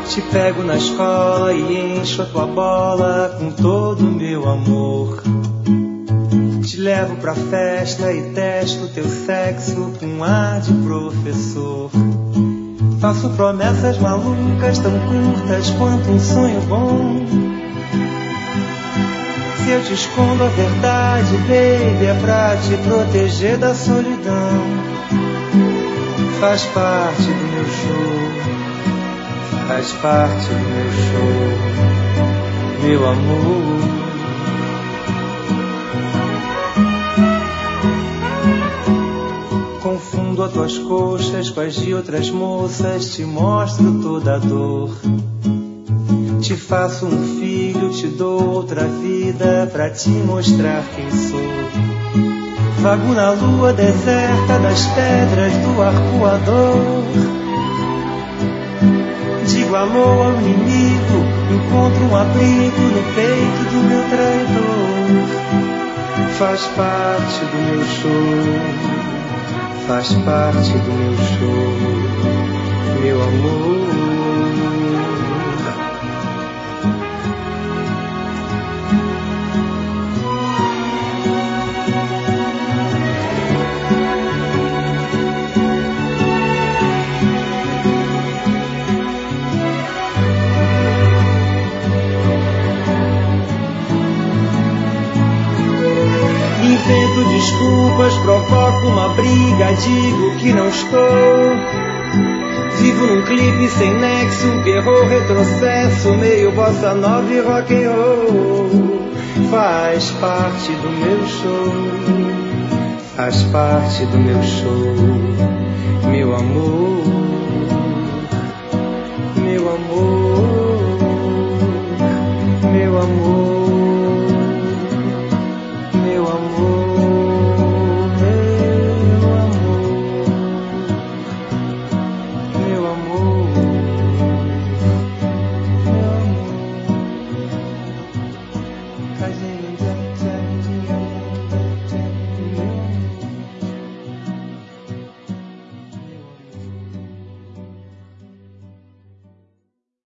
Te pego na escola e encho a tua bola com todo o meu amor. Te levo pra festa e testo teu sexo com ar de professor. Faço promessas malucas tão curtas quanto um sonho bom. Se eu te escondo a verdade, baby, é pra te proteger da solidão. Faz parte do meu show, faz parte do meu show, meu amor. Confundo as tuas coxas com as de outras moças, te mostro toda a dor. Te faço um filho, te dou outra vida pra te mostrar quem sou. Vago na lua deserta das pedras do arcoador. Digo alô ao inimigo, encontro um abrigo no peito do meu traidor. Faz parte do meu show, faz parte do meu show, meu amor. Invento desculpas, provoco uma briga, digo que não estou. Vivo num clipe sem nexo, berro, retrocesso, meio bossa nova e rock and roll. Faz parte do meu show, faz parte do meu show, meu amor, meu amor, meu amor.